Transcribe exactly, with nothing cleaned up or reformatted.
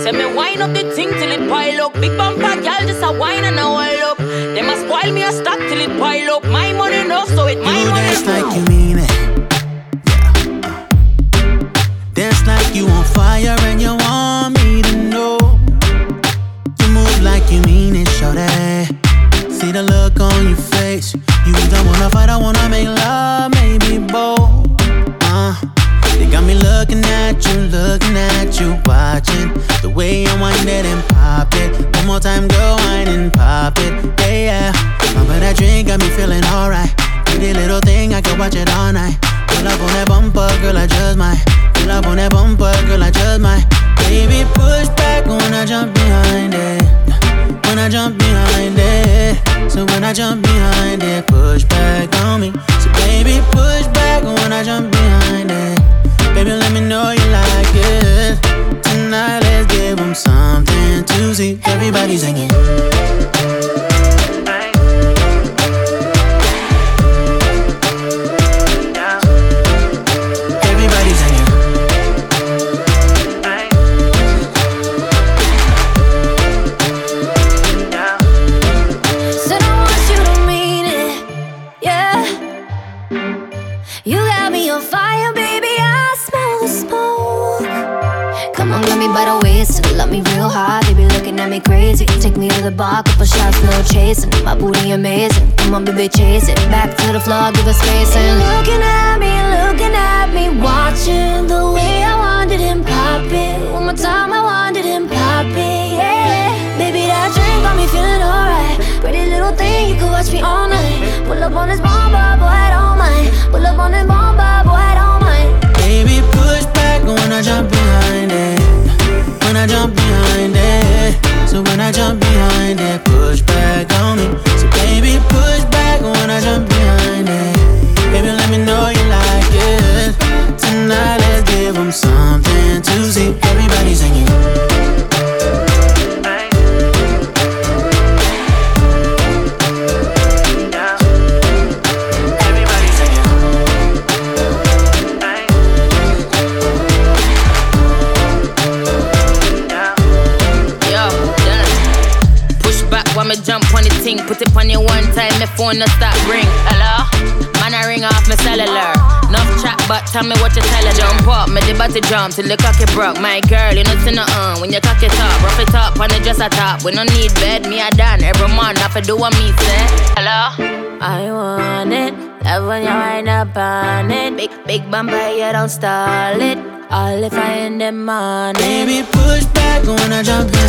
Say me wine up the thing till it pile up. Big bumper girl just a wine and a wall up. Them a spoil me a stock till it pile up. My money no, so it my you money. Dance like you mean it. Yeah. Dance like you on fire and you want me to know. You move like you mean it, shorty. See the look on your face. You either wanna fight or wanna make love, maybe both. Uh, they got me looking at you, looking at you, watching the way you wind it and pop it. One more time, go wine and pop it, yeah, yeah. But that drink got me feeling alright. Pretty little thing, I can watch it all night. Pull up on that bumper, girl, I just might. Pull up on that bumper, girl, I just might. Baby, push back when I jump behind it. When I jump behind it. So when I jump behind it, push back on me. So baby, push back when I jump behind it. Baby, let me know you like it. Tonight, let's give them something to see. Everybody singing. Love me real hard, they be looking at me crazy. Take me to the bar, couple shots, no chasing. My booty amazing, come on baby, chase it. Back to the floor, give us space and looking at me, looking at me, watching the way I wanted him pop it. One more time, I wanted him pop it, yeah. Baby, that drink got me feeling alright. Pretty little thing, you could watch me all night. Pull up on this bomba, boy, I don't mind. Pull up on this bomba, boy, I don't mind. Baby, push back when I jump behind it. When I jump behind it. So when I jump behind it, push back on me. So baby, push back when I jump behind it. Baby, let me know you like it. Tonight, let's give them something to see. Everybody singing. Me jump on the thing, put it on you one time, my phone no stop ring. Hello? Man, I ring off my cellular. Enough chat, but tell me what you tell her. Jump up, me the body jump till the cocky broke. My girl, you know see nothing when you cock it up. Rough it up, on the dress a top. We no need bed, me a done. Every man have to do what me say. Hello? I want it, love when you wind up on it. Big, big bumper, you don't stall it. All if I in the morning. Baby, push back when I jump in.